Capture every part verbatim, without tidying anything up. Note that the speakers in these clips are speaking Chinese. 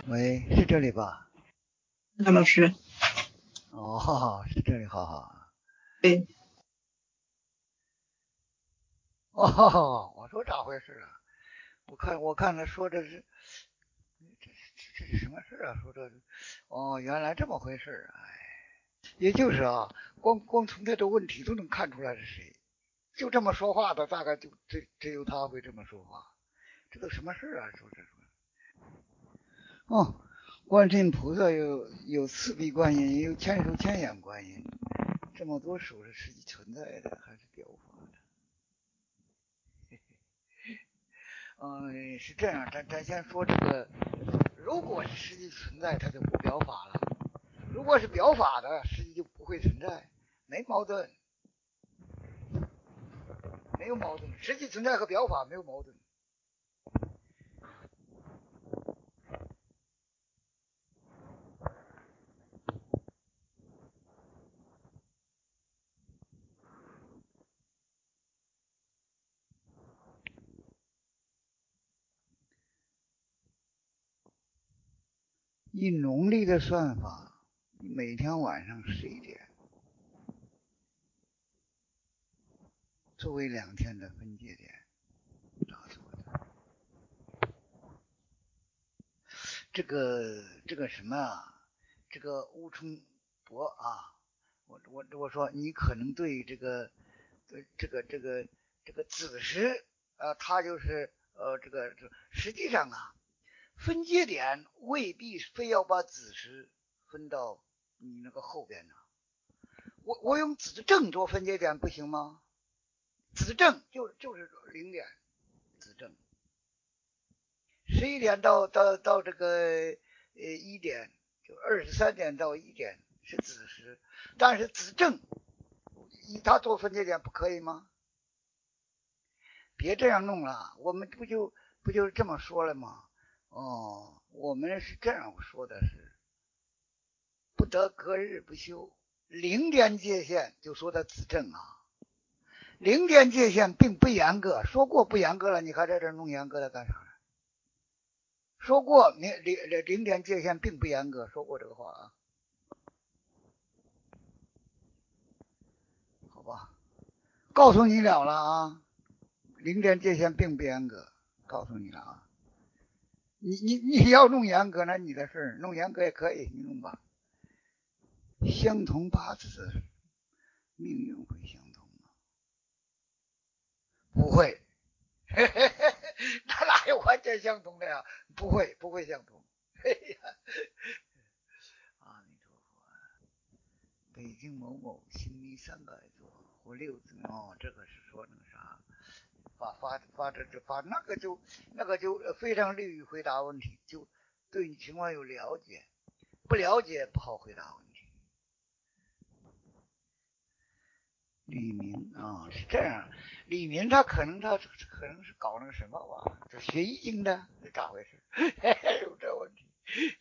喂，是这里吧？ 那老师， 哦，是这里，好好。 对， 哦，我说咋回事啊？我看我看他说的是，这这这是什么事啊？说这，哦，原来这么回事。哎，也就是啊，光光从他的问题都能看出来是谁。就这么说话的，大概就只只有他会这么说话。这都什么事啊？说这说。哦，观世音菩萨有有四臂观音，也有千手千眼观音。这么多手是实际存在的，还是表法的？嗯，是这样，咱咱先说这个，如果是实际存在，它就不表法了；如果是表法的，实际就不会存在，没矛盾，没有矛盾。实际存在和表法没有矛盾。以农历的算法，每天晚上十一点，作为两天的分界点，打错的。这个这个什么啊？这个乌冲博啊，我我我说你可能对这个对这个这个这个子时啊，它就是呃这个这实际上啊，分界点未必非要把子时分到你那个后边呢。我我用子正做分界点不行吗？子正就就是零点，子正十一点到到到这个呃一点，就二十三点到一点是子时，但是子正以它做分界点不可以吗？别这样弄了，我们不就不就这么说了吗？哦，我们是这样说的是，不得隔日不休。零点界限就说的子正啊，零点界限并不严格，说过不严格了，你还在这弄严格的干啥？说过零零零点界限并不严格，说过这个话啊，好吧？告诉你了了啊，零点界限并不严格，告诉你了啊。你你你要弄严格那你的事，弄严格也可以，你弄吧。相同八字命运会相同吗？不会，嘿嘿嘿，那哪有完全相同的呀？不会，不会相同。嘿呀，阿弥陀佛。北京某某新历三百座或六字哦，这个是说那个啥，发发发这这发那个就那个就非常利于回答问题，就对你情况有了解，不了解不好回答问题。李明啊，是这样，李明他可能他可能是搞那个什么吧，这学易经的，是咋回事？有这问题？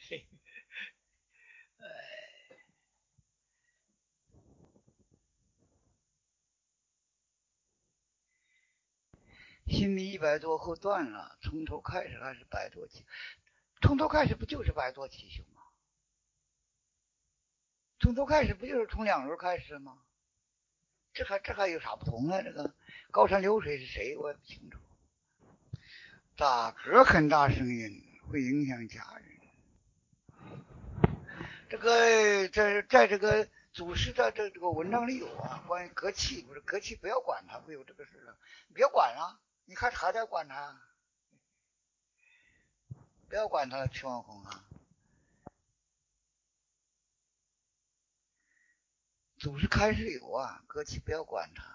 心里一百多后断了，从头开始还是百多起？从头开始不就是百多起修吗？从头开始不就是从两轮开始吗？这还这还有啥不同啊？这个高山流水是谁？我也不清楚。打嗝很大声音会影响家人。这个这在这个祖师的这这个文章里有啊，关于嗝气，不是嗝气不要管它，会有这个事啊，别管了，你看还在管它，不要管它了，齐网红啊。祖师开始有啊，嗝气不要管它。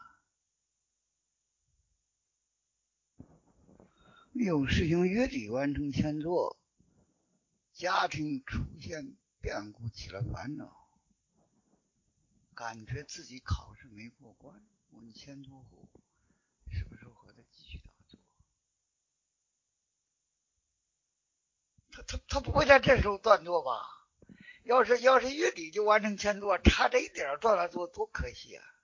有师兄月底完成前作，家庭出现变故起了烦恼，感觉自己考试没过关，问前作后是不是和他继续打坐？他他他不会在这时候断座吧？要是要是月底就完成前作，差这一点断了座，多可惜啊！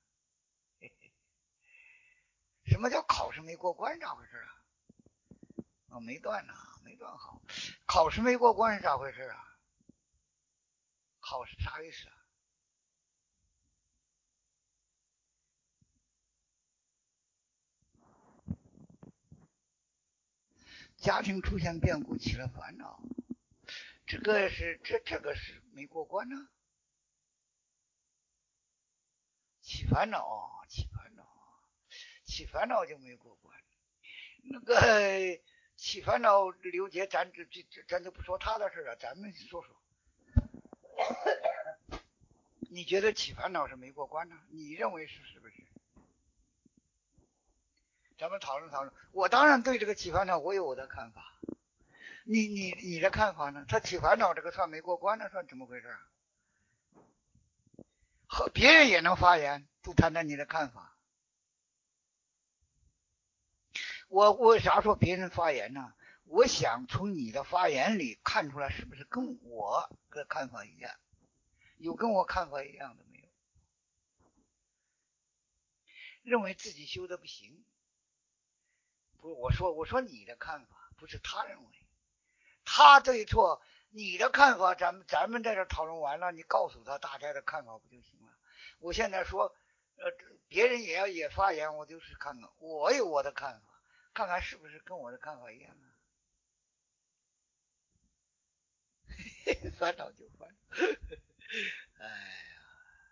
什么叫考试没过关？咋回事啊？哦，没断呢， 没断好。考试没过关是咋回事啊？考试啥意思啊？家庭出现变故起了烦恼，这个是这这个是没过关呢、啊？起烦恼，起烦恼，起烦恼就没过关。那个起烦恼，刘杰，咱这这咱就不说他的事了，咱们说说。你觉得起烦恼是没过关呢？你认为是是不是？咱们讨论讨论。我当然对这个起烦恼我有我的看法。你你你的看法呢？他起烦恼这个算没过关呢，算怎么回事？和别人也能发言，都谈谈你的看法。我为啥说别人发言呢？我想从你的发言里看出来，是不是跟我的看法一样？有跟我看法一样的没有？认为自己修的不行？不，我说我说你的看法，不是他认为。他对错，你的看法，咱们咱们在这讨论完了，你告诉他大家的看法不就行了？我现在说，呃，别人也要也发言，我就是看看，我有我的看法，看看是不是跟我的看法一样啊？烦恼就烦，哎呀，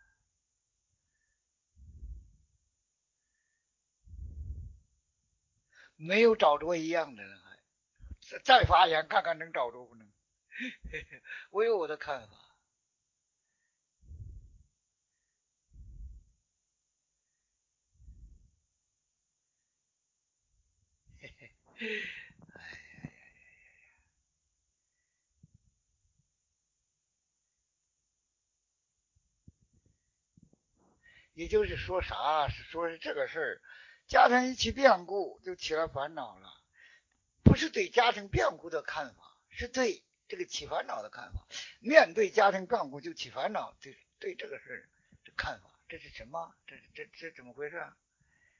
没有找着一样的人，还再发言看看能找着不能？我有我的看法。也就是说啥？是说是这个事儿，家庭一起变故就起了烦恼了，不是对家庭变故的看法，是对这个起烦恼的看法。面对家庭变故就起烦恼，对对这个事儿的看法，这是什么？这这这怎么回事啊？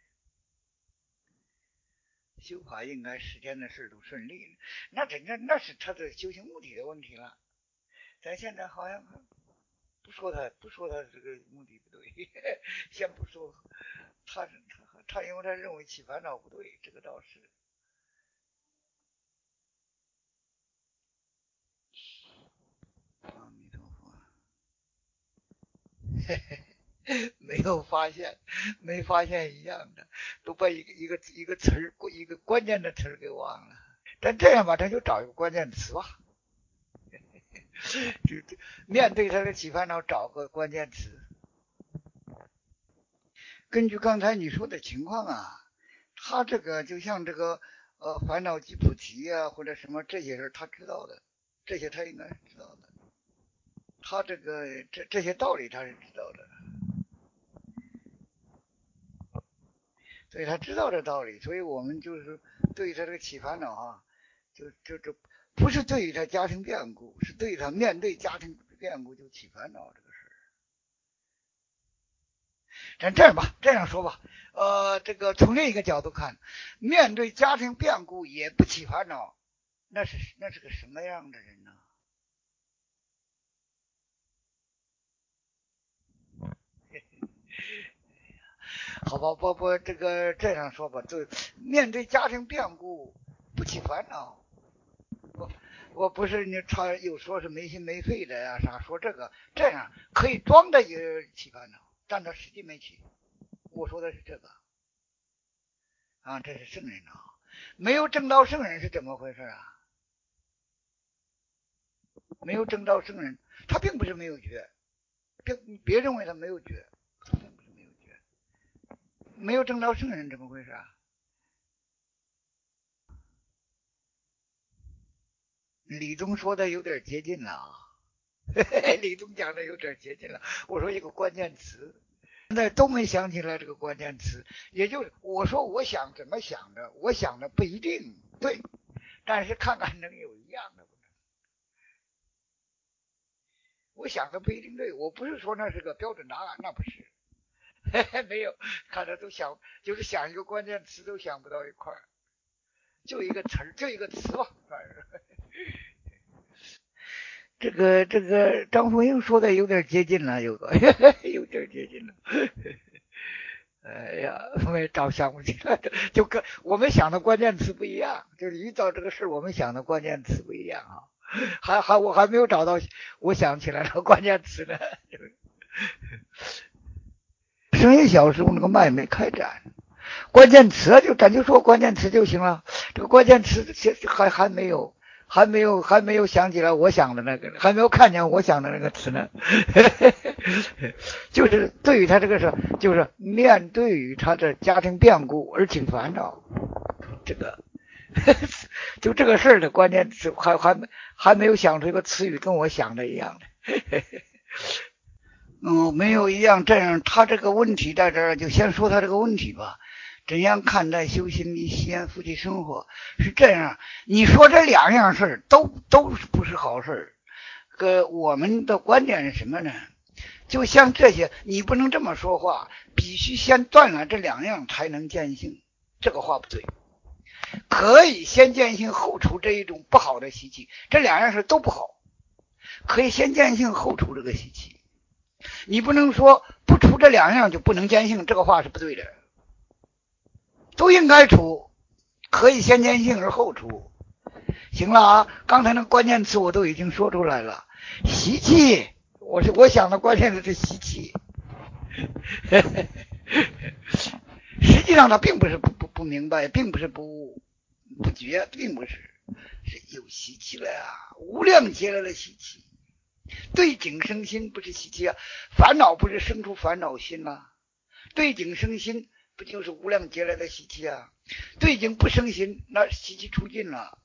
修法应该时间的事都顺利，那这那那是他的修行目的的问题了。咱现在好像不说他不说他这个目的不对，先不说他他他因为他认为起烦恼不对，这个倒是。阿弥陀佛。嘿嘿，没有发现，没发现一样的，都把一个一个一个词儿，一个关键的词儿给忘了。但这样吧，咱就找一个关键词吧。就面对他的起烦恼，找个关键词。根据刚才你说的情况啊，他这个就像这个呃烦恼即菩提啊，或者什么这些是他知道的，这些他应该是知道的。他这个这这些道理他是知道的，所以他知道这道理，所以我们就是对于他这个起烦恼啊，就就就不是对于他家庭变故，是对于他面对家庭变故就起烦恼这个事儿。咱这样吧，这样说吧，呃，这个从另一个角度看，面对家庭变故也不起烦恼，那是那是个什么样的人呢？好吧，不不，这个这样说吧，就面对家庭变故不起烦恼。我我不是你他有说是没心没肺的呀、啊、啥，说这个这样可以装的也起烦恼，但他实际没起。我说的是这个啊，这是圣人啊，没有证到圣人是怎么回事啊？没有证到圣人，他并不是没有觉，并别认为他没有觉，他并不是没有觉，没有证到圣人怎么回事啊？李宗说的有点接近了啊，李宗讲的有点接近了。我说一个关键词，现在都没想起来这个关键词，也就是我说我想怎么想的，我想的不一定对，但是看看能有一样的不能。我想的不一定对，我不是说那是个标准答案，那不是，没有，看着都想，就是想一个关键词都想不到一块儿。 就一个词儿，就一个词吧。这个这个张凤英说的有点接近了，有个有点接近了。哎呀，我也找想不起来，就跟我们想的关键词不一样，就是遇到这个事我们想的关键词不一样啊。还还我还没有找到我想起来的关键词呢。声音小时候那个麦没开展，关键词就咱就说关键词就行了。这个关键词还还没有。还没有还没有想起来我想的那个，还没有看见我想的那个词呢。就是对于他这个事，就是面对于他的家庭变故而起烦恼，这个就这个事儿的关键词还还还没有想出一个词语跟我想的一样的。嗯，没有一样。这样他这个问题在这儿，就先说他这个问题吧。怎样看待修心离西安夫妻生活？是这样，你说这两样事都都不是好事。个我们的观点是什么呢？就像这些，你不能这么说话，必须先断了这两样才能见性。这个话不对，可以先见性后除这一种不好的习气，这两样事都不好，可以先见性后除这个习气。你不能说不除这两样就不能见性，这个话是不对的。都应该除，可以先见性而后除。行了啊，刚才那关键词我都已经说出来了。习气，我是我想的关键词是习气。实际上他并不是不不不明白，并不是不不觉，并不是，是有习气了呀，无量劫来的习气。对境生心不是习气啊，烦恼不是生出烦恼心啊，对境生心不就是无量劫来的习气啊？对境不生心，那习气出尽了。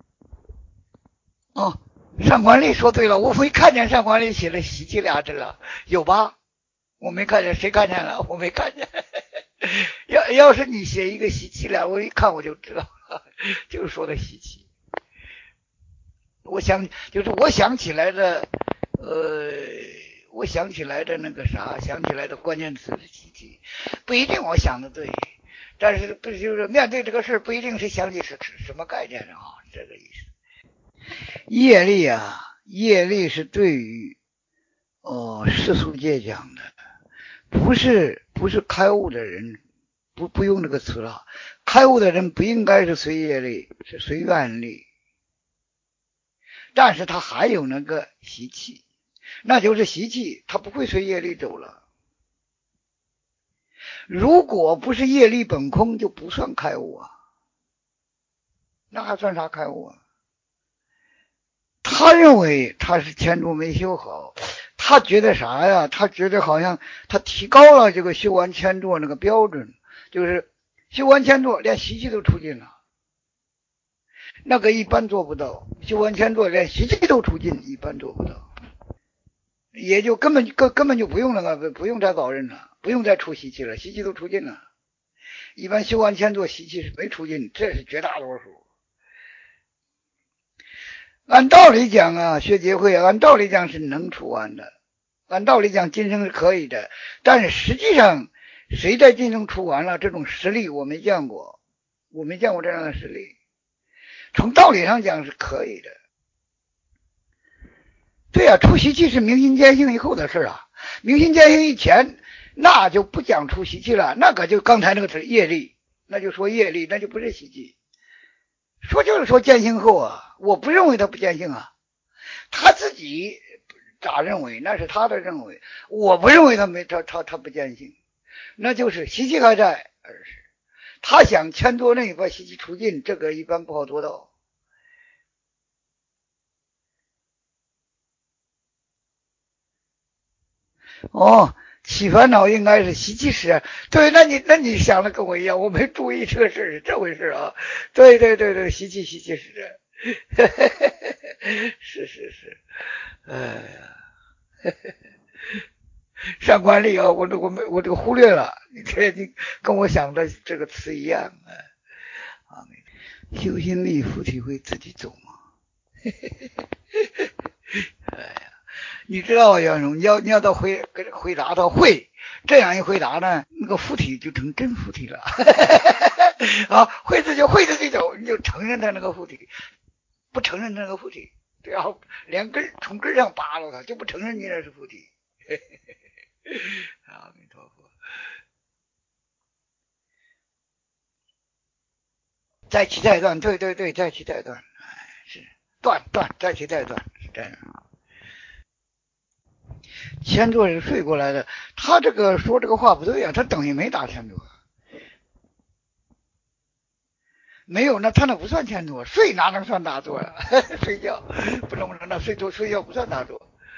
哦，上官丽说对了，我没看见上官丽写了习气俩字了，有吧？我没看见，谁看见了？我没看见。要要是你写一个习气俩，我一看我就知道了，就是说的习气。我想就是我想起来的，呃。我想起来的那个啥，想起来的关键词是习气，不一定我想的对，但是不就是面对这个事不一定是想起是什么概念啊，这个意思。业力啊，业力是对于哦世俗界讲的，不是不是开悟的人，不不用这个词了，开悟的人不应该是随业力，是随愿力，但是他还有那个习气。那就是习气，他不会随业力走了。如果不是业力本空，就不算开悟啊，那还算啥开悟啊？他认为他是天竺没修好，他觉得啥呀？他觉得好像他提高了这个修完千座那个标准，就是修完千座连习气都出尽了，那个一般做不到。修完千座连习气都出尽，一般做不到。也就根本根根本就不用那个，不用再搞人了，不用再出习气了，习气都出尽了。一般修完千座习气是没出尽，这是绝大多数。按道理讲啊，学结会按道理讲是能出完的，按道理讲今生是可以的，但是实际上谁在今生出完了，这种实力我没见过，我没见过这样的实力。从道理上讲是可以的。对啊，出习气是明心见性以后的事啊，明心见性以前那就不讲出习气了，那个就刚才那个词业力，那就说业力，那就不是习气。说就是说见性后啊，我不认为他不见性啊，他自己咋认为那是他的认为，我不认为他没他他他不见性，那就是习气还在，而是他想千多内把习气除尽，这个一般不好做到。哦，起烦恼应该是习气使，对，那你那你想的跟我一样，我没注意这个事是这回事啊，对对对对，习气习气使，是是是，哎呀，上官力啊，我这我没我这个忽略了，你这你跟我想的这个词一样啊，修心力夫体会自己走嘛，哎呀。 你知道杨勇，你要你要到回回答到会，这样一回答呢，那个附体就成真附体了。啊，会字就会字这种，你就承认他那个附体，不承认那个附体，然后连根从根上扒拉他，就不承认你那是附体。阿弥陀佛。再起再断，对对对，再起再断，是断断再起再断，是这样。前座是睡过来的，他这个说这个话不对啊，他等于没打前座。没有，那他那不算前座，睡哪能算打坐呀？睡觉不能不能，那睡觉睡觉不算打坐。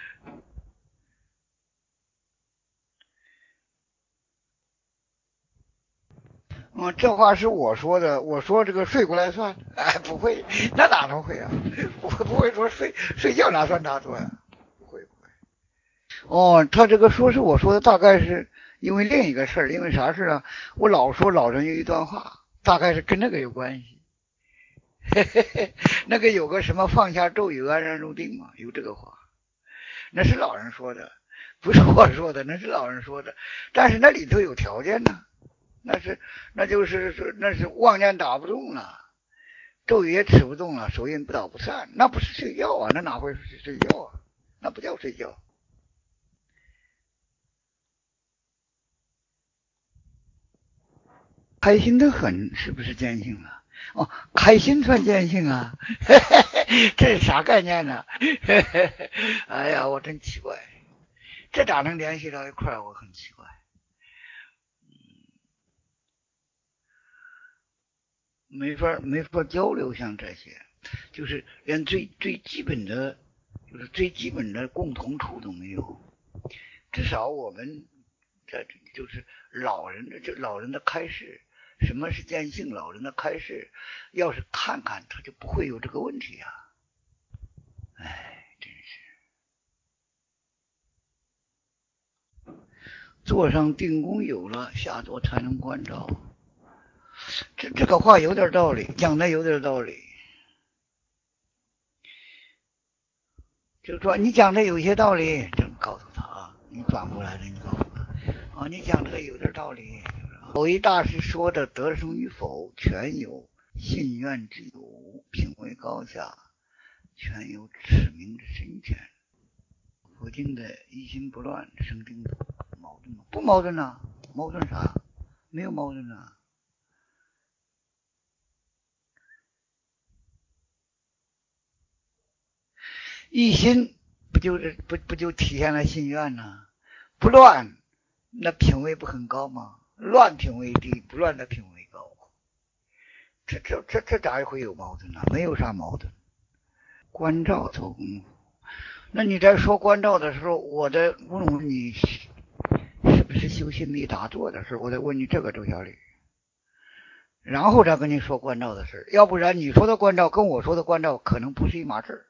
嗯，这话是我说的，我说这个睡过来算，哎，不会，那哪能会啊？不会不会说睡睡觉哪算打坐呀？不会不会。哦，他这个说是我说的，大概是因为另一个事儿，因为啥事啊？我老说老人有一段话，大概是跟那个有关系。嘿嘿嘿，那个有个什么放下咒语安然入定嘛，有这个话，那是老人说的，不是我说的，那是老人说的。但是那里头有条件呢，那是那就是说那是妄念打不动了，咒语也持不动了，手印不倒不散，那不是睡觉啊，那哪会是睡觉啊？那不叫睡觉。开心的很，是不是见性了？哦，开心算见性啊？这是啥概念呢？哎呀，我真奇怪，这咋能联系到一块儿？我很奇怪。没法没法交流，像这些，就是连最最基本的，就是最基本的共同处都没有。至少我们这就是老人的，就老人的开示。什么是见性？老人的开示，要是看看，他就不会有这个问题啊！哎，真是。坐上定功有了，下座才能关照。这这个话有点道理，讲的有点道理。就是说你讲的有些道理，就告诉他啊，你转过来了，你告诉他啊，你讲这个有点道理。某一大师说的得生与否，全有信愿之有，品位高下，全有指明之深浅。佛经的一心不乱，生定矛盾吗？不矛盾啊，矛盾啥？没有矛盾啊。一心不就是不不就体现了心愿呢？不乱，那品位不很高吗？乱品位低，不乱的品位高。这这这这咋会有矛盾呢？没有啥矛盾。关照做功夫，那你在说关照的时候，我在问问你是不是修心力打坐的事，我在问你这个周小李，然后再跟你说关照的事，要不然你说的关照跟我说的关照可能不是一码事。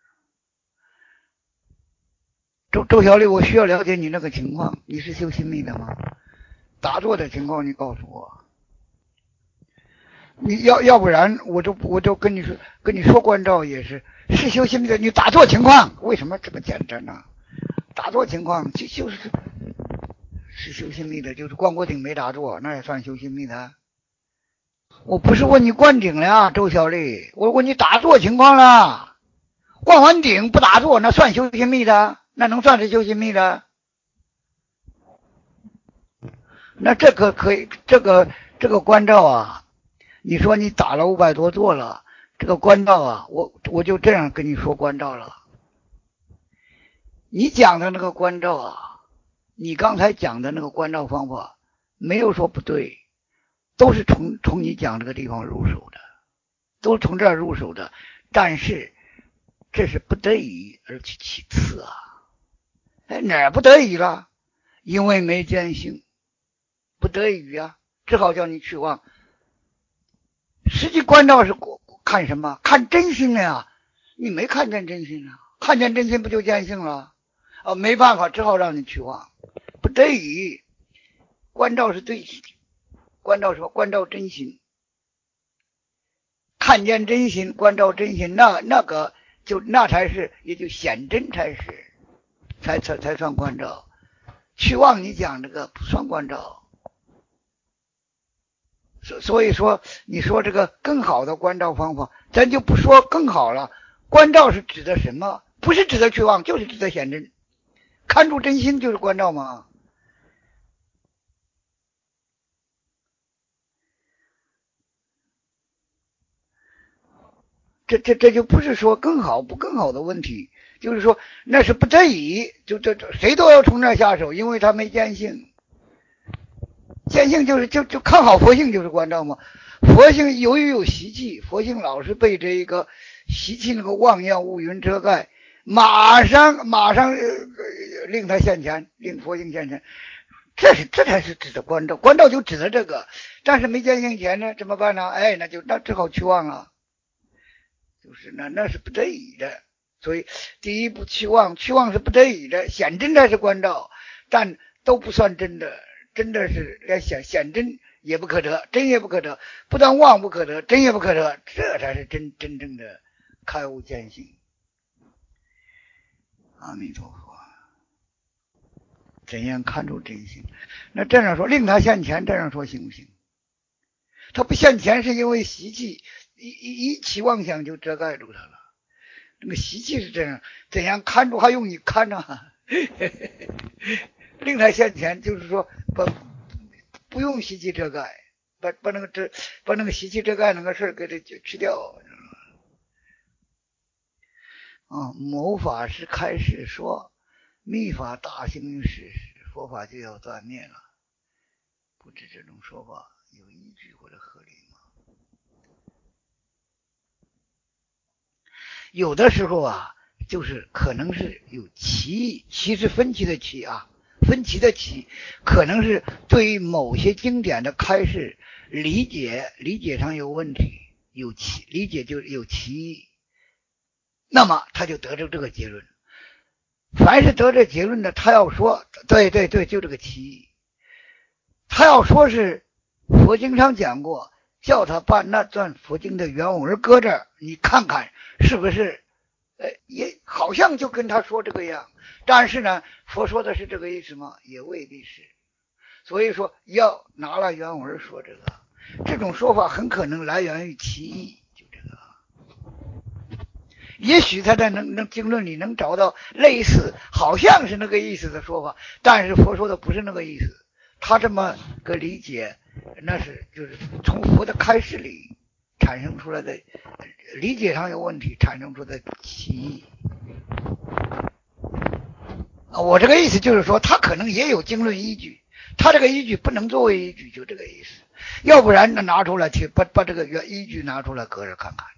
周周小李，我需要了解你那个情况，你是修心力的吗？打坐的情况你告诉我。你要要不然我就我就跟你说跟你说关照也是是修心力的，你打坐情况为什么这么简单呢？打坐情况就就是是修心力的，就是关过顶没打坐，那也算修心力的。我不是问你关顶了呀，周小丽，我问你打坐情况了。关完顶不打坐，那算修心力的？那能算是修心力的？那这个可以，这个这个关照啊，你说你打了五百多座了，这个关照啊，我我就这样跟你说关照了。你讲的那个关照啊，你刚才讲的那个关照方法，没有说不对，都是从从你讲这个地方入手的，都是从这儿入手的。但是这是不得已而其其次啊，哎，哪儿不得已了？因为没见性，不得已啊，只好叫你去望。实际关照是看什么？看真心了呀！你没看见真心啊，看见真心不就见性了？啊，没办法，只好让你去望，不得已。关照是对，关照什么？关照真心，看见真心，关照真心，那那个就那才是，也就显真才是。 才才才算关照。去妄你讲这个不算关照。所所以说，你说这个更好的关照方法，咱就不说更好了。关照是指的什么？不是指的去妄，就是指的显真。看出真心就是关照吗？这这这就不是说更好不更好的问题，就是说那是不得已，就这这谁都要从那下手，因为他没见性。见性就是就就看好佛性就是关照嘛。佛性由于有习气，佛性老是被这个习气那个妄要乌云遮盖，马上马上、呃、令他现前，令佛性现前。这是这才是指的关照，关照就指的这个。但是没见性前呢，怎么办呢？哎，那就那只好去妄了。就是那那是不得已的，所以第一步去妄，去妄是不得已的，显真才是关照，但都不算真的，真的是连显显真也不可得，真也不可得，不但妄不可得，真也不可得，这才是真真正的开悟见性。阿弥陀佛。怎样看出真性？那这样说，令他现前，这样说行不行？他不现前是因为习气，一一一起妄想就遮盖住他了。那个习气是这样，怎样看出还用你看呢、啊？令他现前就是说不不用习气遮盖，把把那个遮把那个习气遮盖那个事给它去掉。啊，某法师开始说，密法大行于世，佛法就要断灭了。不知这种说法有依据或者合理吗？有的时候啊，就是可能是有歧义，歧是分歧的歧啊，分歧的歧，可能是对于某些经典的开示理解理解上有问题，有歧理解就有歧义，那么他就得出这个结论。凡是得这结论的，他要说对对对，就这个歧义。他要说是佛经上讲过，叫他把那段佛经的原文搁这儿，你看看是不是？呃，也好像就跟他说这个样，但是呢，佛说的是这个意思吗？也未必是。所以说要拿了原文说这个，这种说法很可能来源于歧义，就这个。也许他在能能经论里能找到类似，好像是那个意思的说法，但是佛说的不是那个意思。他这么个理解，那是就是从佛的开示里产生出来的理解上有问题，产生出的歧义。我这个意思就是说，他可能也有经论依据，他这个依据不能作为依据，就这个意思。要不然呢，拿出来去把把这个原依据拿出来搁着看看。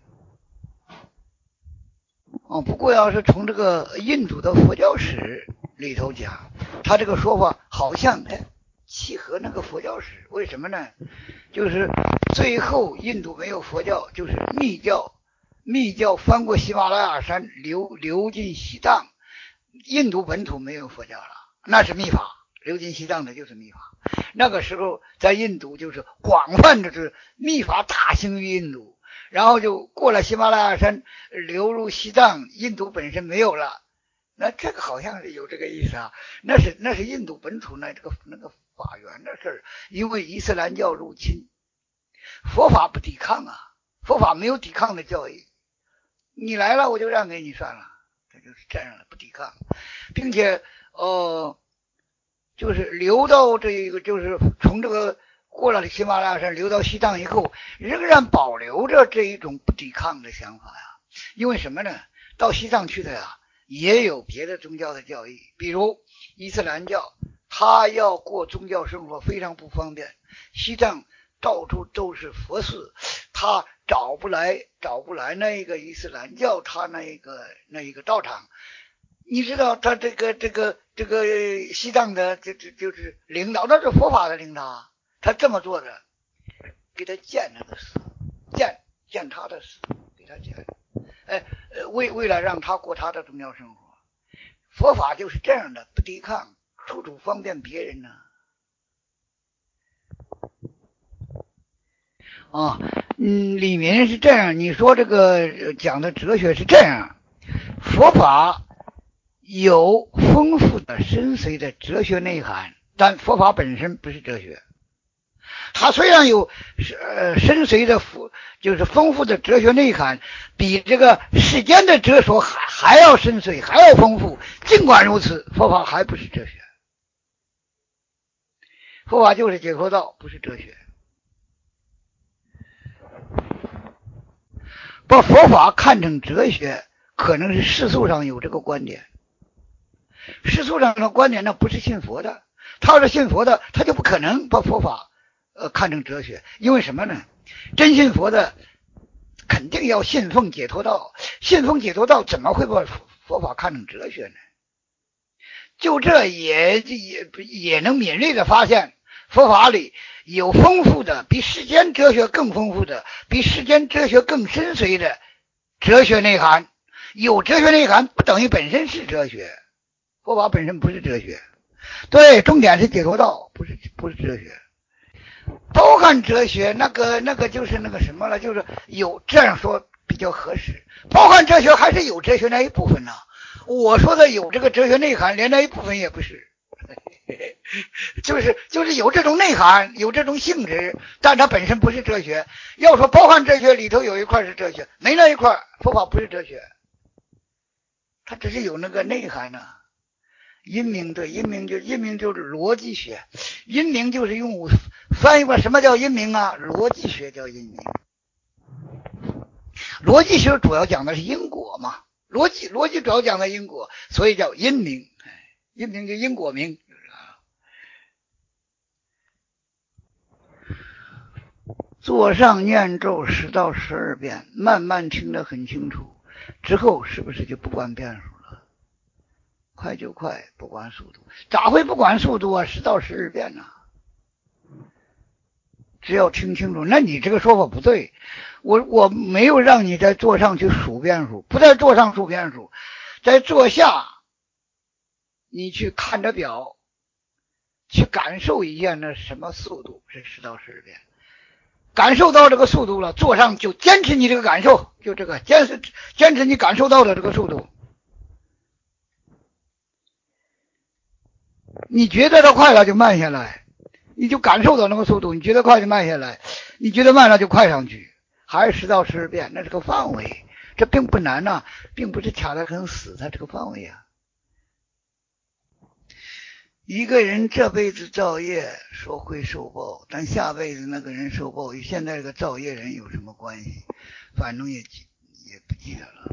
哦，不过要是从这个印度的佛教史里头讲，他这个说法好像哎契合那个佛教史。为什么呢？就是最后印度没有佛教，就是密教，密教翻过喜马拉雅山流流进西藏，印度本土没有佛教了，那是密法，流进西藏的就是密法。那个时候在印度就是广泛的是密法大行于印度，然后就过了喜马拉雅山流入西藏，印度本身没有了。那这个好像是有这个意思啊，那是那是印度本土那这个那个法源的事儿，因为伊斯兰教入侵，佛法不抵抗啊，佛法没有抵抗的教义，你来了我就让给你算了，这就是这样的，不抵抗，并且呃，就是流到这个就是从这个过了喜马拉雅山流到西藏以后，仍然保留着这一种不抵抗的想法呀，因为什么呢？到西藏去的呀。也有别的宗教的教义，比如伊斯兰教，他要过宗教生活非常不方便。西藏到处都是佛寺，他找不来找不来那个伊斯兰教他那个那一个道场。你知道他这个这个这个西藏的这这就是领导，那是佛法的领导，他这么做的，给他建那个寺，建建他的寺，给他建。哎，为为了让他过他的宗教生活，佛法就是这样的，不抵抗，处处方便别人呢。啊，嗯，里面是这样，你说这个讲的哲学是这样，佛法有丰富的深邃的哲学内涵，但佛法本身不是哲学。它虽然有呃深邃的就是丰富的哲学内涵，比这个世间的哲说还还要深邃，还要丰富。尽管如此，佛法还不是哲学。佛法就是解脱道，不是哲学。把佛法看成哲学，可能是世俗上有这个观点。世俗上的观点那不是信佛的，他要是信佛的，他就不可能把佛法呃看成哲学。因为什么呢？真信佛的肯定要信奉解脱道，信奉解脱道怎么会把佛法看成哲学呢？就这也也也能敏锐的发现，佛法里有丰富的比世间哲学更丰富的比世间哲学更深邃的哲学内涵。有哲学内涵不等于本身是哲学，佛法本身不是哲学。对，重点是解脱道，不是不是哲学。包含哲学那个那个就是那个什么了，就是有这样说比较合适。包含哲学还是有哲学那一部分呢、啊？我说的有这个哲学内涵，连那一部分也不是。就是就是有这种内涵，有这种性质，但它本身不是哲学。要说包含哲学里头有一块是哲学，没那一块佛法不是哲学，它只是有那个内涵呢、啊。因明对因明就因明就是逻辑学，因明就是用翻译过什么叫因明啊？逻辑学叫因明。逻辑学主要讲的是因果嘛，逻辑逻辑主要讲的因果，所以叫因明。因明就因果明。坐上念咒十到十二遍，慢慢听得很清楚，之后是不是就不管变数了？快就快，不管速度。咋会不管速度啊？十到十二遍呢、啊？只要听清楚。那你这个说法不对，我我没有让你在座上去数变数，不在座上数变数，在座下你去看着表，去感受一下那什么速度是十到十二遍。感受到这个速度了，坐上就坚持你这个感受，就这个坚持坚持你感受到的这个速度。你觉得它快了就慢下来，你就感受到那个速度，你觉得快就慢下来，你觉得慢了就快上去，还是十到十二遍，那是个范围，这并不难呐、啊，并不是卡得很死，它这个范围啊。一个人这辈子造业说会受报，但下辈子那个人受报与现在这个造业人有什么关系？反正也也不记得了，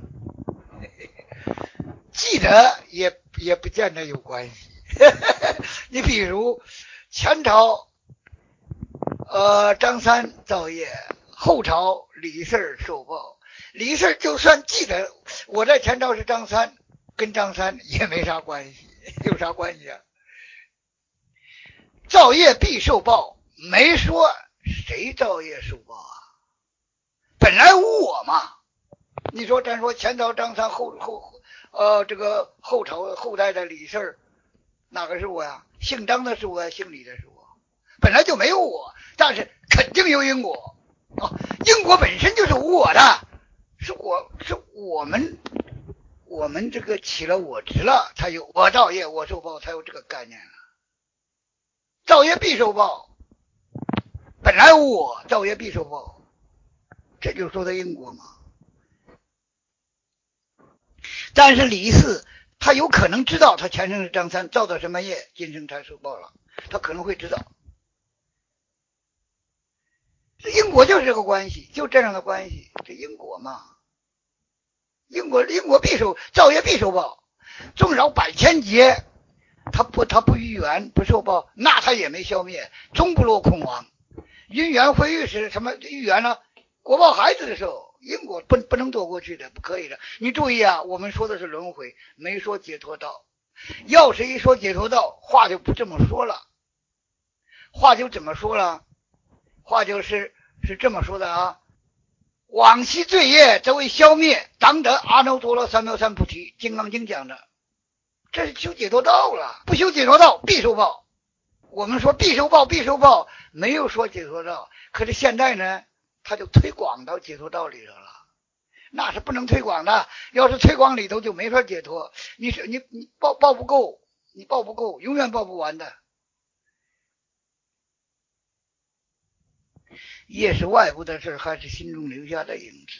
记得也也不见得有关系。你比如前朝呃张三造业，后朝李四受报。李四就算记得我在前朝是张三，跟张三也没啥关系，有啥关系啊？造业必受报，没说谁造业受报啊？本来无我嘛。你说咱说前朝张三后后呃这个后朝后代的李四，哪个是我呀？姓张的是我，姓李的是我，本来就没有我，但是肯定有因果啊！因果本身就是无我的，是我是我们我们这个起了我执了，才有我造业我受报，才有这个概念了。造业必受报，本来无我，造业必受报，这就说的因果嘛。但是李四他有可能知道他前生是张三，造的什么业，今生才受报了，他可能会知道。这因果就是这个关系，就这样的关系，这因果嘛。因果因果必受，造业必受报，纵扰百千劫。他不，他不遇缘，不受报，那他也没消灭，终不落空亡。因缘会遇时，什么遇缘呢？果报孩子的时候，因果不不能躲过去的，不可以的。你注意啊，我们说的是轮回，没说解脱道。要是一说解脱道，话就不这么说了，话就怎么说了？话就是是这么说的啊：往昔罪业则为消灭，当得阿耨多罗三藐三菩提。金刚经讲的。这是修解脱道了，不修解脱道必受报。我们说必受报必受报，没有说解脱道，可是现在呢他就推广到解脱道里头了。 那是不能推广的。要是推广里头就没法解脱，你是你你报报不够，你报不够，永远报不完的。业是外部的事，还是心中留下的影子？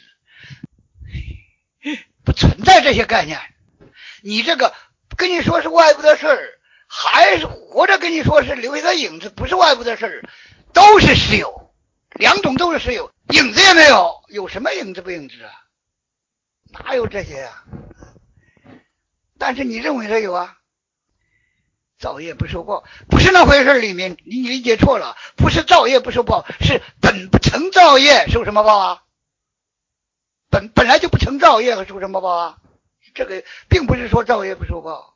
不存在这些概念。你这个跟你说是外部的事，还是活着跟你说是留下的影子，不是外部的事，都是实有，两种都是实有，影子也没有，有什么影子不影子啊？哪有这些呀、啊？但是你认为它有啊？造业不受报，不是那回事。里面你理解错了，不是造业不受报，是本不成造业受什么报啊？本本来就不成造业，和受什么报啊？这个并不是说造业不受报。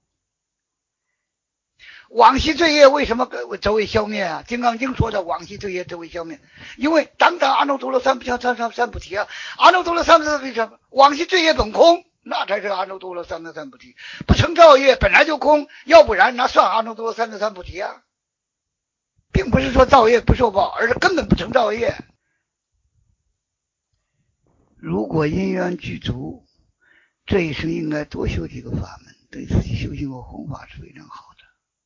往昔罪业为什么则为消灭啊？《金刚经》说的往昔罪业则为消灭，因为当当阿耨多罗三不三三三菩提啊，阿耨多罗三藐三菩提，往昔罪业本空，那才是阿耨多罗三藐三菩提。不成造业本来就空，要不然那算阿耨多罗三藐三菩提啊，并不是说造业不受报，而是根本不成造业。如果因缘具足，这一生应该多修几个法门，对自己修行和弘法是非常好的。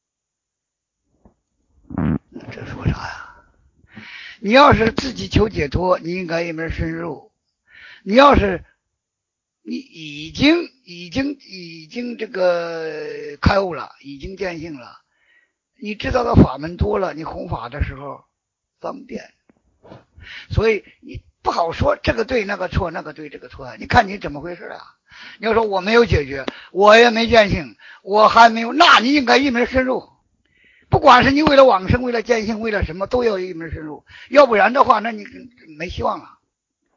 这说啥呀？你要是自己求解脱，你应该一门深入。你要是你已经已经已经这个开悟了，已经见性了，你知道的法门多了，你弘法的时候方便。所以你不好说这个对那个错，那个对这个错，你看你怎么回事啊？你要说我没有解决，我也没见性，我还没有，那你应该一门深入。不管是你为了往生，为了见性，为了什么，都要一门深入，要不然的话，那你没希望了。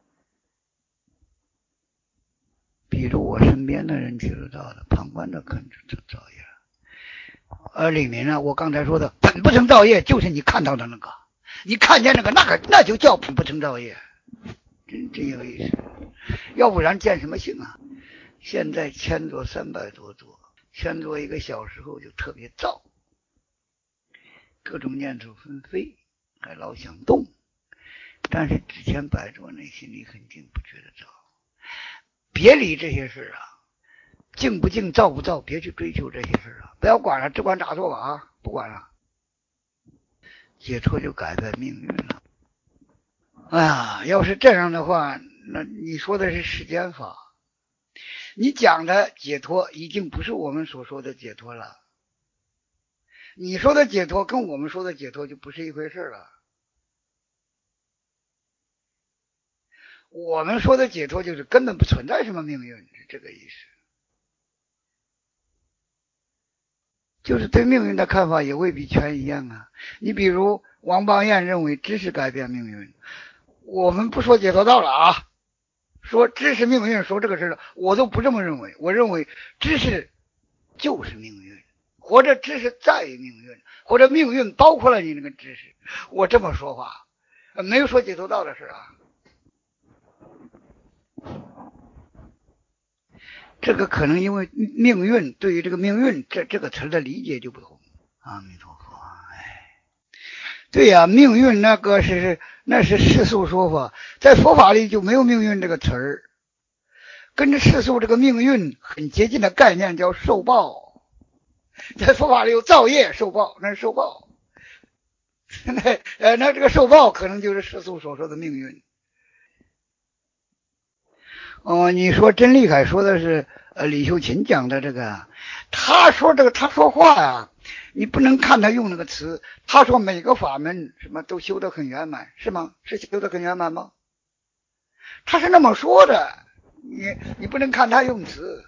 比如我身边的人接触到的，旁观的看着造业，而里面呢，我刚才说的本不成造业，就是你看到的那个，你看见那个，那个那就叫本不成造业，真真有意思。要不然见什么性啊？现在千座三百多座，千座一个小时后就特别躁。各种念头纷飞，还老想动，但是之前摆着内心里很静，不觉得躁。别理这些事啊，静不静，躁不躁，别去追求这些事啊，不要管了，只管打坐吧啊，不管了，解脱就改变命运了。哎呀，要是这样的话，那你说的是世间法，你讲的解脱已经不是我们所说的解脱了。你说的解脱跟我们说的解脱就不是一回事了。我们说的解脱就是根本不存在什么命运，是这个意思。就是对命运的看法也未必全一样啊。你比如王邦彦认为知识改变命运，我们不说解脱道了啊，说知识命运，说这个事了，我都不这么认为。我认为知识就是命运，或者知识在于命运，或者命运包括了你那个知识。我这么说话，没有说解脱道的事啊。这个可能因为命运，对于这个命运这这个词的理解就不同。阿弥陀佛，哎，对呀、啊，命运那个是那是世俗说法，在佛法里就没有命运这个词儿，跟着世俗这个命运很接近的概念叫受报，在佛法里有造业受报，那是受报。那呃，那这个受报可能就是世俗所说的命运。哦，你说真厉害，说的是呃李秀琴讲的这个，他说这个他说话呀、啊，你不能看他用那个词，他说每个法门什么都修得很圆满，是吗？是修得很圆满吗？他是那么说的，你你不能看他用词。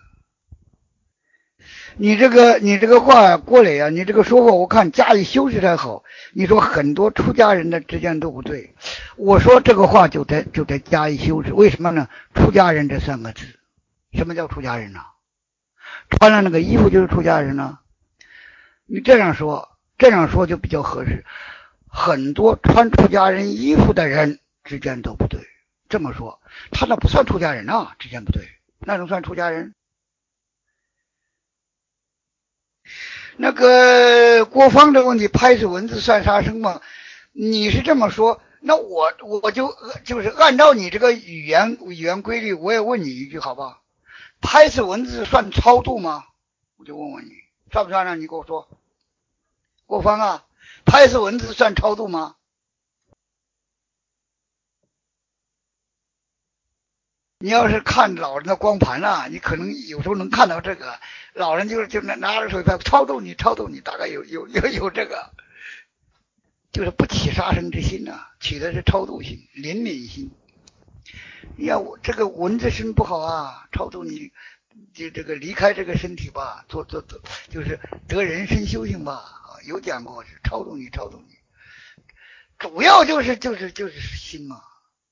你这个你这个话郭磊啊，你这个说法我看加以修饰才好。你说很多出家人的之间都不对，我说这个话就得就得加以修饰。为什么呢？出家人这三个字，什么叫出家人呢、啊？穿了那个衣服就是出家人呢、啊。你这样说，这样说就比较合适。很多穿出家人衣服的人之间都不对。这么说，他那不算出家人啊，之间不对，那能算出家人？那个郭芳的问题，拍死蚊子算杀生吗？你是这么说， 那我我就就是按照你这个语言语言规律，我也问你一句好不好？拍死文字算超度吗？我就问问你，算不算呢？你给我说。郭芳啊，拍死文字算超度吗？你要是看老人的光盘啊，你可能有时候能看到这个，老人就是就拿着手拍超度你，超度你，大概有有有有这个，就是不起杀生之心啊，起的是超度心、怜悯心。要我这个文字心不好啊，超度你，就这个离开这个身体吧，做做做，就是得人身修行吧。啊，有讲过是超度你，超度你，主要就是就是就是心嘛。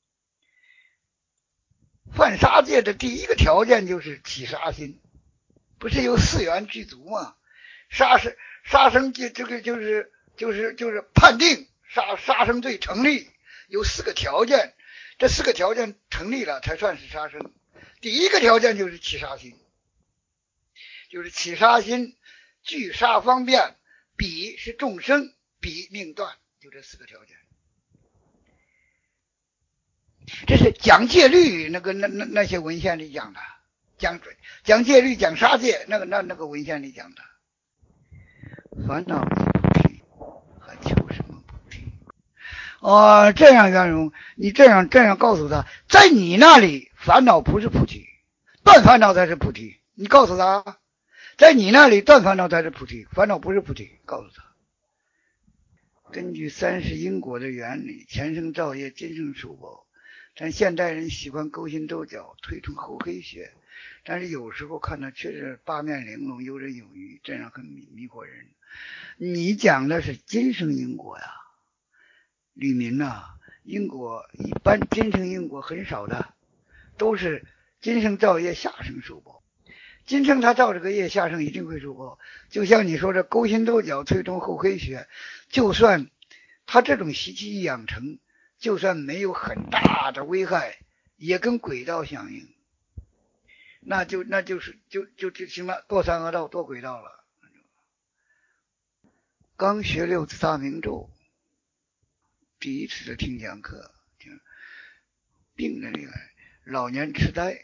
犯杀戒的第一个条件就是起杀心，不是有四缘具足吗？杀生杀生戒这个就是就是就是判定杀杀生罪成立，有四个条件，这四个条件成立了才算是杀生。第一个条件就是起杀心，就是起杀心，具杀方便，彼是众生，彼命断，就这四个条件。这是讲戒律那个那那那些文献里讲的，讲讲戒律讲杀戒那个那那个文献里讲的。烦恼不提，还求什么菩提？哦，这样袁荣，你这样这样告诉他，在你那里烦恼不是菩提，断烦恼才是菩提。你告诉他，在你那里断烦恼才是菩提，烦恼不是菩提。告诉他，根据三世因果的原理，前生造业，今生受报。但现代人喜欢勾心斗角，推崇厚黑学，但是有时候看到确实八面玲珑，游刃有余，这样很迷迷惑人。你讲的是今生因果呀，吕民呐、啊，因果一般今生因果很少的，都是今生造业，下生受报。今生他造这个业，下生一定会受报。就像你说的勾心斗角，推崇厚黑学，就算他这种习气一养成，就算没有很大的危害，也跟鬼道相应，那就那就是就就就行了，堕三恶道，堕鬼道了。刚学六字大明咒，第一次的听讲课，听病的厉害，老年痴呆，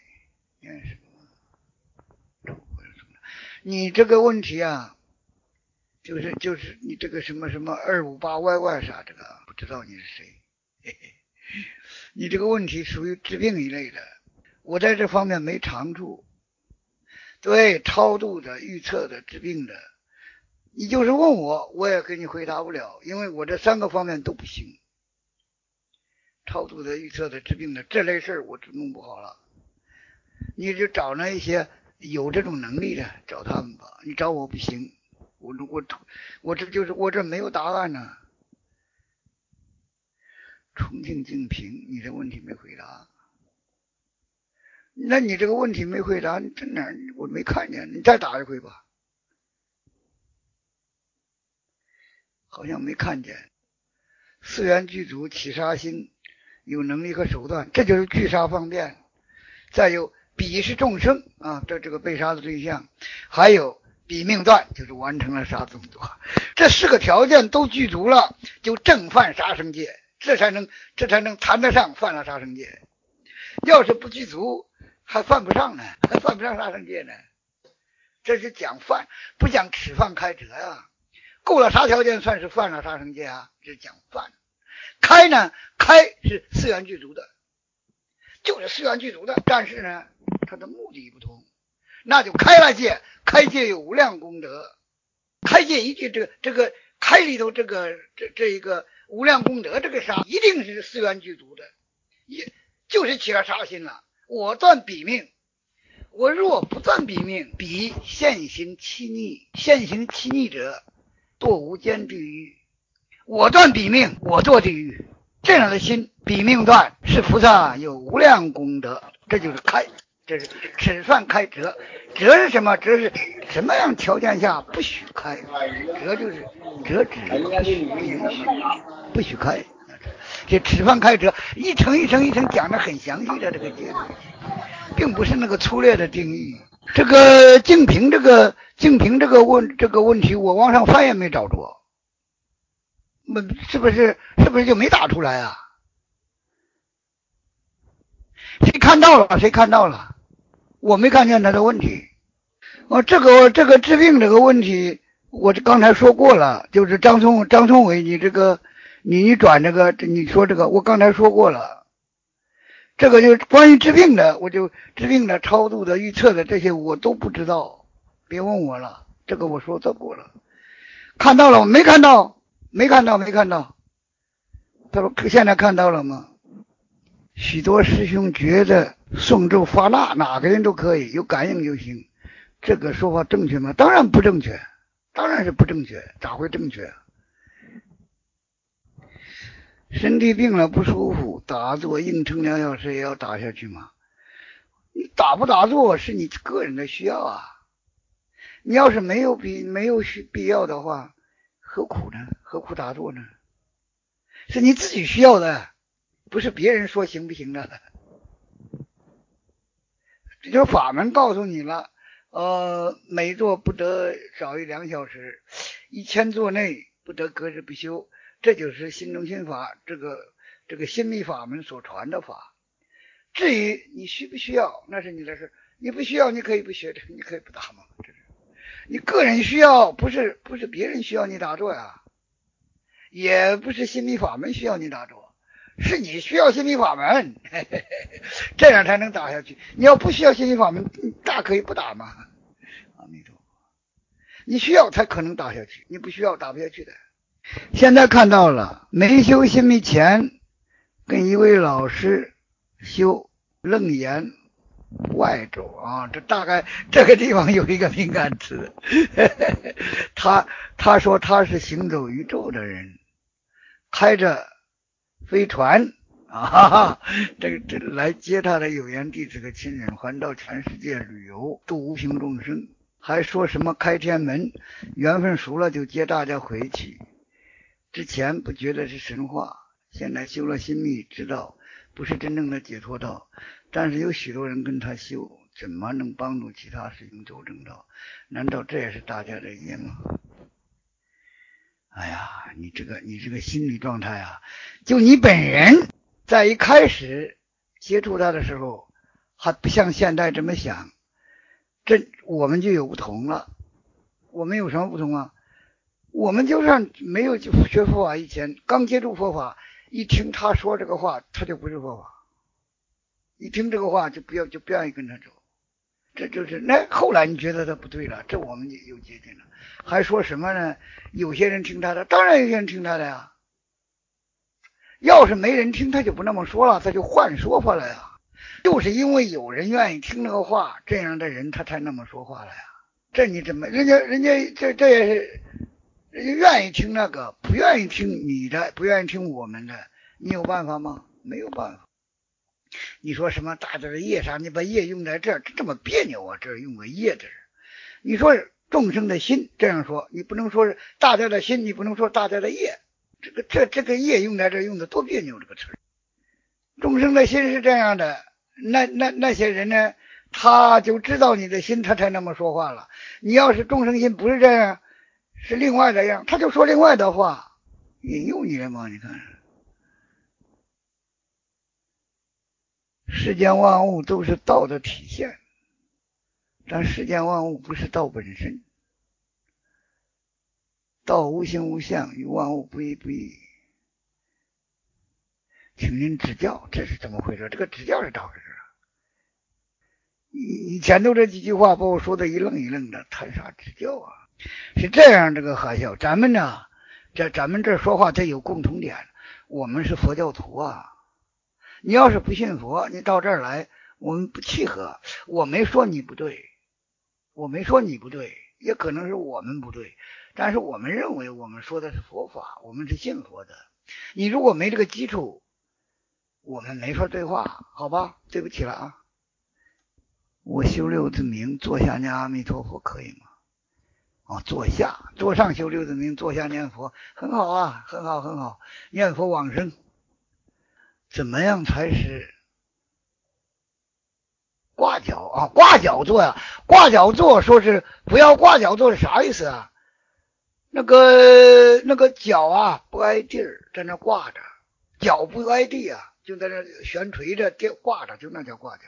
你这个问题啊，就是就是你这个什么什么二五八 Y Y 啥，这个不知道你是谁。你这个问题属于治病一类的，我在这方面没长处。对，超度的、预测的、治病的，你就是问我，我也给你回答不了，因为我这三个方面都不行。超度的、预测的、治病的这类事儿，我就弄不好了。你就找那一些有这种能力的，找他们吧。你找我不行，我我我这就是我这没有答案呢、啊。重庆净平，你这问题没回答，那你这个问题没回答，你在哪儿？我没看见，你再打一回吧。好像没看见。四缘具足，起杀心，有能力和手段，这就是具杀方便。再有彼是众生啊，这这个被杀的对象，还有彼命断，就是完成了杀动作。这四个条件都具足了，就正犯杀生戒。这才能这才能谈得上犯了杀生戒，要是不具足，还犯不上呢，还犯不上杀生戒呢。这是讲犯，不讲持犯开折呀、啊。够了啥条件算是犯了杀生戒啊？这是讲犯。开呢，开是四缘具足的，就是四缘具足的，但是呢，它的目的不同，那就开了戒，开戒有无量功德，开戒一句这个这个开里头这个这这一个。无量功德这个杀一定是四缘具足的，也就是起了杀心了。我断彼命，我若不断彼命，彼现行欺逆，现行欺逆者堕无间地狱。我断彼命，我堕地狱。这样的心，彼命断是菩萨有无量功德，这就是开，这是此算开折。折是什么？折是什么样条件下不许开？折就是折止，不许允许，不许开。这此算开折，一层一层一层讲的很详细的这个结论，并不是那个粗略的定义。这个净平这个净平这个问这个问题，我往上翻也没找着，是不是是不是就没打出来啊？ 谁看到了？谁看到了？我没看见他的问题。哦，这个这个治病这个问题，我刚才说过了，就是张聪张聪伟，你这个你你转这个你说这个，我刚才说过了。这个就关于治病的，我就治病的、超度的、预测的这些我都不知道，别问我了。这个我说到过了。看到了？我没看到，没看到，没看到。他说现在看到了吗？许多师兄觉得诵咒发蜡，哪个人都可以，有感应就行。这个说法正确吗？当然不正确，当然是不正确，咋会正确？身体病了不舒服，打坐硬撑两小时也要打下去吗？你打不打坐是你个人的需要啊。你要是没有必没有需必要的话，何苦呢？何苦打坐呢？是你自己需要的，不是别人说行不行的。这就是法门告诉你了，呃，每坐不得少于两小时，一千坐内不得隔日不休。这就是心中心法这个这个心密法门所传的法。至于你需不需要，那是你的事。你不需要，你可以不学，你可以不打嘛。这是你个人需要，不是不是别人需要你打坐呀，也不是心密法门需要你打坐，是你需要心密法门，嘿嘿嘿，这样才能打下去。你要不需要心密法门，你大可以不打嘛。阿弥陀佛，你需要才可能打下去，你不需要打不下去的。现在看到了，没修心密前，跟一位老师修楞严外咒啊，这大概这个地方有一个敏感词。他他说他是行走宇宙的人，开着飞船啊，哈哈，这个这来接他的有缘弟子和亲人，环到全世界旅游，度无形众生，还说什么开天门，缘分熟了就接大家回去。之前不觉得是神话，现在修了心密，知道不是真正的解脱道，但是有许多人跟他修，怎么能帮助其他师兄走正道？难道这也是大家的业吗？哎呀，你这个你这个心理状态啊，就你本人在一开始接触他的时候，还不像现在这么想，这我们就有不同了。我们有什么不同啊？我们就算没有学佛法以前，刚接触佛法，一听他说这个话，他就不是佛法。一听这个话就不要就不愿意跟他走，这就是那后来你觉得他不对了，这我们也有接近了。还说什么呢？有些人听他的，当然有些人听他的呀。要是没人听，他就不那么说了，他就换说法了呀。就是因为有人愿意听那个话，这样的人他才那么说话了呀。这你怎么人家人家这这也是人家愿意听那个，不愿意听你的，不愿意听我们的，你有办法吗？没有办法。你说什么大家的业上，你把业用在这儿，这么别扭啊！这儿用个业字，你说众生的心这样说，你不能说是大家的心，你不能说大家的业，这个这这个业用在这儿用的多别扭，这个词儿。众生的心是这样的，那那那些人呢，他就知道你的心，他才那么说话了。你要是众生心不是这样，是另外的样，他就说另外的话，引诱你了吗？你看。世间万物都是道的体现，但世间万物不是道本身。道无形无相，与万物不一不异。请您指教，这是怎么回事？这个指教是咋回事？以前都这几句话把我说的一愣一愣的，谈啥指教啊？是这样，这个海啸，咱们呢，这咱们这说话它有共同点，我们是佛教徒啊。你要是不信佛，你到这儿来，我们不契合。我没说你不对，我没说你不对，也可能是我们不对，但是我们认为我们说的是佛法，我们是信佛的。你如果没这个基础，我们没法对话，好吧？对不起了啊。我修六字名，坐下念阿弥陀佛，可以吗？哦，坐下，坐上修六字名，坐下念佛，很好啊，很好，很好，念佛往生。怎么样才是挂脚啊？挂脚坐呀，挂脚坐，说是不要挂脚坐是啥意思啊？那个那个脚啊不挨地儿，在那挂着， 脚不挨地啊，就在那悬垂着吊挂着，就那叫挂脚。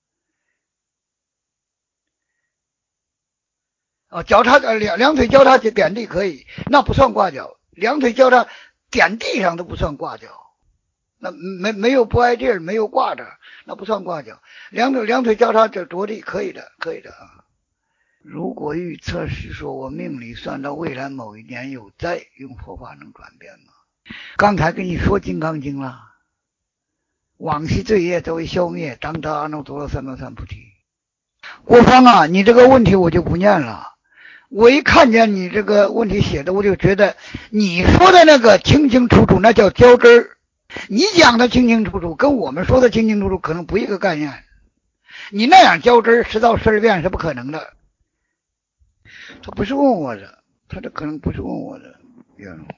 啊，脚叉两两腿交叉点地可以，那不算挂脚。两腿交叉点地上都不算挂脚，那没没有不挨地儿，没有挂着，那不算挂脚。两腿两腿交叉着着地可以的，可以的啊。如果预测是说我命里算到未来某一年有灾，用佛法能转变吗？刚才跟你说《金刚经》了，往昔罪业都为消灭，当得阿耨多罗三藐三菩提。国芳啊，你这个问题我就不念了。我一看见你这个问题写的，我就觉得你说的那个清清楚楚，那叫较真儿。你讲的清清楚楚，跟我们说的清清楚楚可能不一个概念。你那样较真儿，十到十二变是不可能的。他不是问我的，他这可能不是问我的原路。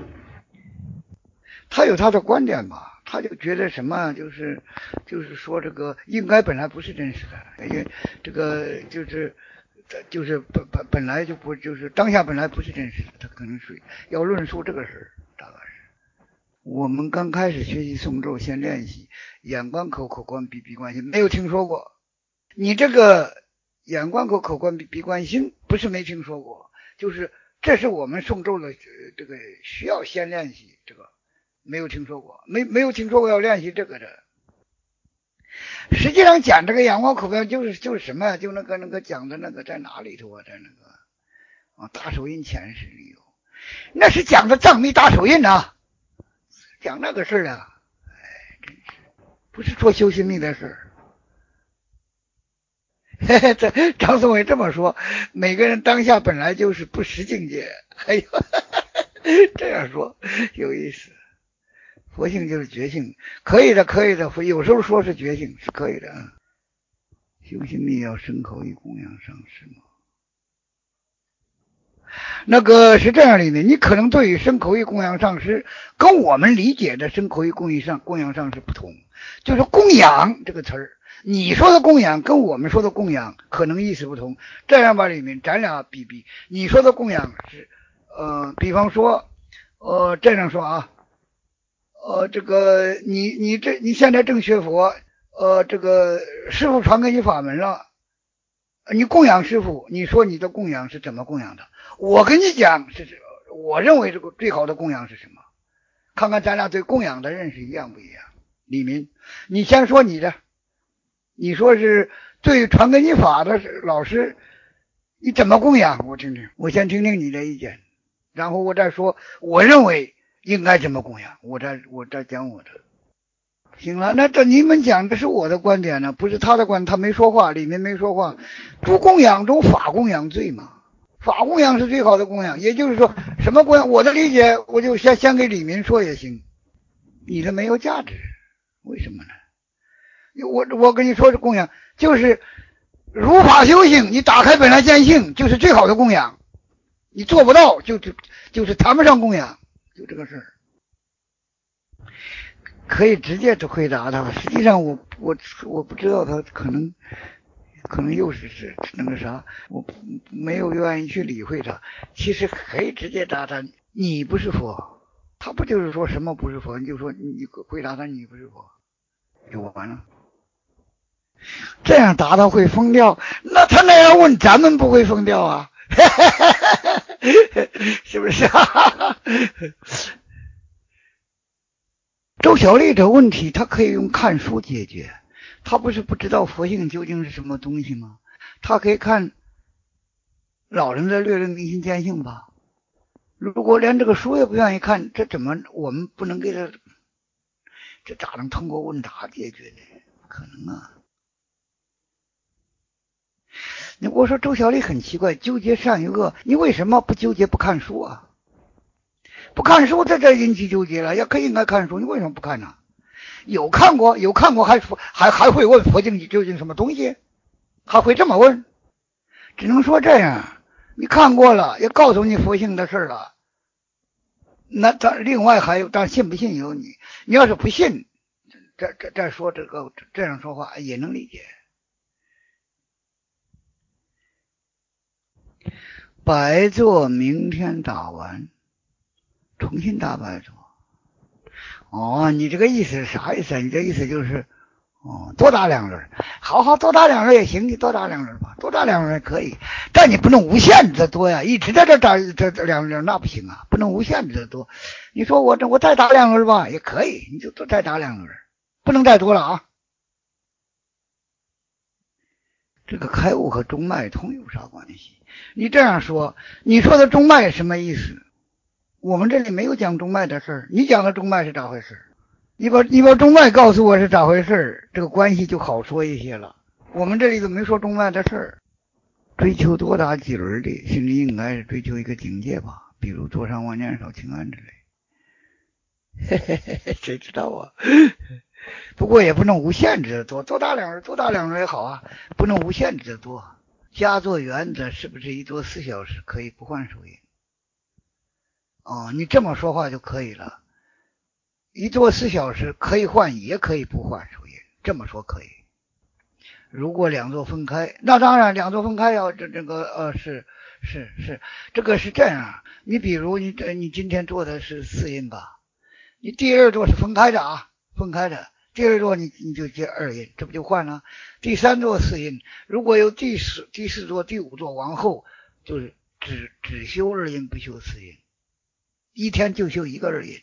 他有他的观点吧，他就觉得什么就是就是说这个应该本来不是真实的，因为这个就是就是本本本来就不就是当下本来不是真实的，他可能是要论述这个事儿，大概是。我们刚开始学习诵咒，先练习眼观口，口观鼻，鼻观心，没有听说过。你这个眼观口，口观鼻，鼻观心不是没听说过，就是这是我们诵咒的这个需要先练习这个。没有听说过，没没有听说过要练习这个的。实际上讲这个眼观口观就是就是什么呀？就那个那个讲的那个在哪里头啊？在那个啊大手印前世里有，那是讲的藏密大手印啊，讲那个事儿啊。哎，真是不是说修心密的事儿。嘿嘿，这张松伟这么说，每个人当下本来就是不识境界。哎呦，这样说有意思。佛性就是觉性，可以的，可以的。有时候说是觉性是可以的。修心密要身口意供养上师吗？那个是这样的，你可能对于身口意供养上师跟我们理解的身口意供养上供养上师不同。就是供养这个词儿，你说的供养跟我们说的供养可能意思不同。这样吧，里面咱俩比比，你说的供养是呃，比方说呃，这样说啊。呃，这个你你这你现在正学佛，呃，这个师傅传给你法门了，你供养师傅，你说你的供养是怎么供养的？我跟你讲是，我认为这个最好的供养是什么？看看咱俩对供养的认识一样不一样？李明，你先说你的，你说是对传给你法的老师，你怎么供养？我听听，我先听听你的意见，然后我再说，我认为应该怎么供养，我再我再讲我的。行了，那这你们讲的是我的观点呢，不是他的观点，他没说话，里面没说话。诸供养中法供养最嘛，法供养是最好的供养，也就是说什么供养？我的理解，我就先先给李明说也行。你的没有价值，为什么呢？我我跟你说，这供养就是如法修行，你打开本来见性就是最好的供养，你做不到就就就是谈不上供养，就这个事儿。可以直接的回答他，实际上我我我不知道他可能可能又是是那个啥，我没有愿意去理会他。其实可以直接答他，你不是佛，他不就是说什么不是佛，你就说你回答他你不是佛，就完了。这样答他会疯掉，那他那样问咱们不会疯掉啊？是不是啊？周小丽的问题他可以用看书解决，他不是不知道佛性究竟是什么东西吗？他可以看老人的略论明心见性吧。如果连这个书也不愿意看，这怎么我们不能给他，这咋能通过问答解决呢？不可能啊。我说周小丽很奇怪，纠结善与恶，你为什么不纠结不看书啊？不看书，这这引起纠结了。要可应该看书，你为什么不看呢？有看过，有看过还还还会问佛经究竟什么东西，还会这么问？只能说这样，你看过了，也告诉你佛性的事了。那他另外还有，但信不信由你。你要是不信，这这这说这个这样说话也能理解。白座明天打完。重新打白座， 哦，你这个意思是啥意思啊？你这意思就是，哦，多打两轮，好好多打两轮也行，你多打两轮吧，多打两轮可以，但你不能无限制的多呀，一直在这打这这两轮那不行啊，不能无限制的多。你说我这我再打两轮吧，也可以，你就多再打两轮，不能再多了啊。这个开悟和中脉通有啥关系？你这样说，你说的中脉什么意思？我们这里没有讲中脉的事儿，你讲的中脉是咋回事？你把你把中脉告诉我是咋回事，这个关系就好说一些了。我们这里都没说中脉的事儿。追求多打几轮的，心里应该是追求一个境界吧，比如坐上万年少清安之类。嘿嘿嘿嘿，谁知道啊？不过也不能无限制的多，多打两轮，多打两轮也好啊，不能无限制的多。佳作原则是不是一坐四小时可以不换手印？哦，你这么说话就可以了。一坐四小时可以换，也可以不换手印，这么说可以。如果两座分开，那当然两座分开要这这个呃是是是，这个是这样。你比如你你今天做的是四印吧，你第二座是分开的啊，分开的。第二座你你就接二印，这不就换了？第三座四印，如果有第四第四座、第五座往后，就是只只修二印不修四印，一天就修一个二印。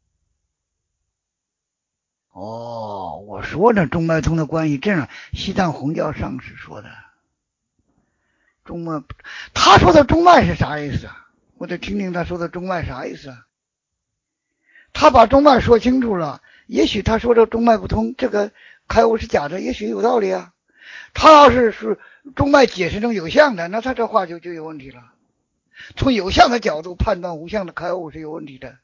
哦，我说呢，中脉通的关系这样，西藏红教上师说的。中脉，他说的中脉是啥意思啊？我得听听他说的中脉啥意思啊？他把中脉说清楚了，也许他说的中脉不通，这个开悟是假的，也许有道理啊。他要是是中脉解释成有相的，那他这话就就有问题了。从有相的角度判断无相的开悟是有问题的。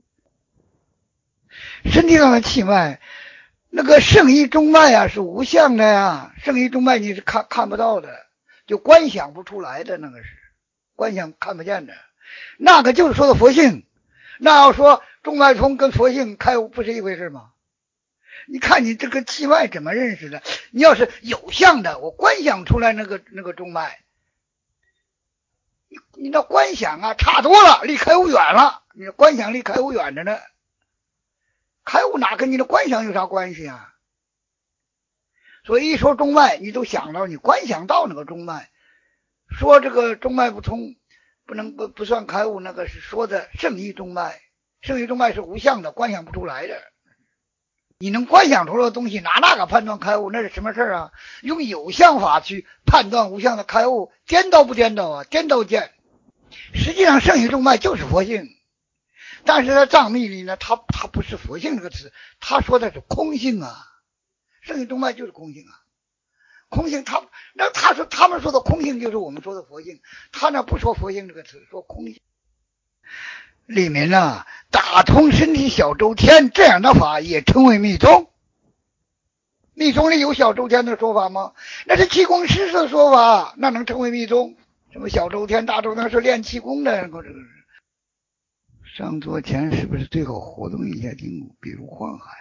身体上的气脉，那个圣意中脉啊是无相的呀，圣意中脉你是看看不到的，就观想不出来的，那个是观想看不见的，那个就是说的佛性。那要说中脉通跟佛性开悟不是一回事吗？你看你这个气脉怎么认识的？你要是有相的，我观想出来那个那个中脉，你你那观想啊差多了，离开悟远了，你的观想离开悟远着呢。开悟哪跟你的观想有啥关系啊？所以一说中脉，你都想到你观想到那个中脉。说这个中脉不通，不能不不算开悟，那个是说的圣意中脉。圣意中脉是无相的，观想不出来的。你能观想出来的东西，拿那个判断开悟，那是什么事啊？用有相法去判断无相的开悟，颠倒不颠倒啊？颠倒见。实际上圣意中脉就是佛性。但是在藏密里呢，他他不是佛性这个词，他说的是空性啊，圣意中脉就是空性啊，空性他那他说他们说的空性就是我们说的佛性，他那不说佛性这个词，说空性。里面呢，打通身体小周天这样的法也称为密宗。密宗里有小周天的说法吗？那是气功师的说法，那能称为密宗？什么小周天、大周天是练气功的，这个是。上座前是不是最好活动一下筋骨，比如换海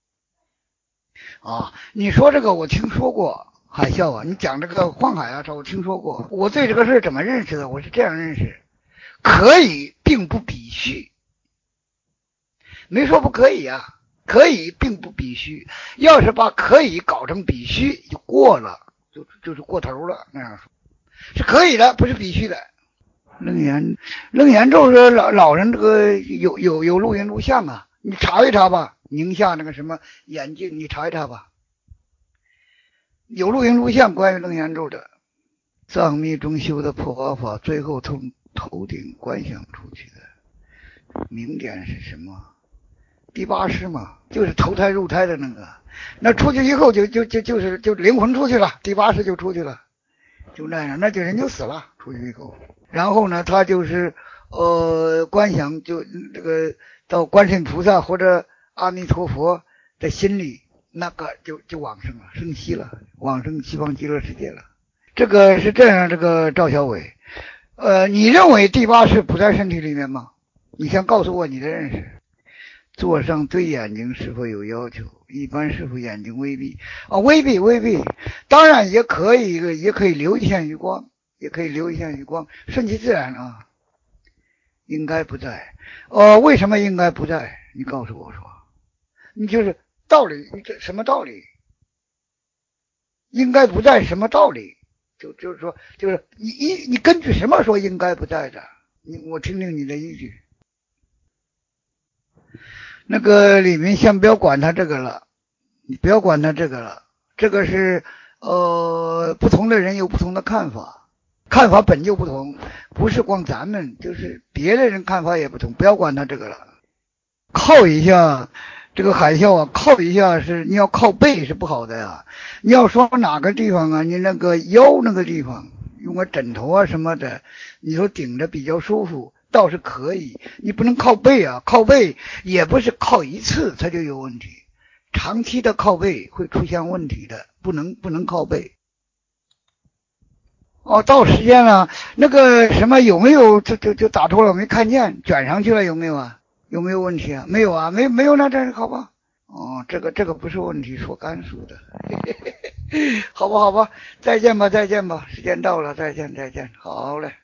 啊？你说这个我听说过，海啸啊，你讲这个换海啊，这我听说过。我对这个事怎么认识的？我是这样认识：可以并不必须，没说不可以啊，可以并不必须。要是把可以搞成必须，就过了，就就是过头了。那样说是可以的，不是必须的。楞严楞严咒是老老人这个有有有录音录像啊，你查一查吧。宁夏那个什么眼镜，你查一查吧，有录音录像关于楞严咒的。藏密中修的破法法，最后从头顶观想出去的明点是什么？第八识嘛，就是投胎入胎的那个。那出去以后就就就就是就灵魂出去了，第八识就出去了，就那样，那就人就死了，出去以后。然后呢，他就是呃观想，就这个到观世音菩萨或者阿弥陀佛的心里，那个就就往生了，升西了，往生西方极乐世界了。这个是这样，这个赵小伟，呃，你认为第八识不在身体里面吗？你先告诉我你的认识。座上对眼睛是否有要求？一般是否眼睛微闭？啊，微闭微闭，当然也可以，也可以留一线余光。也可以留一线余光，顺其自然啊，应该不在。呃，为什么应该不在？你告诉我说。 你就是道理，这什么道理？应该不在什么道理？就就是说，就是你你你根据什么说应该不在的？你我听听你的依据。那个李明先不要管他这个了，你不要管他这个了，这个是呃不同的人有不同的看法，看法本就不同，不是光咱们，就是别的人看法也不同，不要管他这个了。靠一下，这个海啸啊，靠一下是你要靠背是不好的呀。你要说哪个地方啊，你那个腰那个地方用个枕头啊什么的，你说顶着比较舒服，倒是可以。你不能靠背啊，靠背也不是靠一次它就有问题，长期的靠背会出现问题的，不能不能靠背。哦，到时间了，那个什么有没有就就就打错了，没看见，卷上去了有没有啊？有没有问题啊？没有啊，没没有那这好吧？哦，这个这个不是问题，说甘肃的，好吧好吧，再见吧再见吧，时间到了，再见再见，好嘞。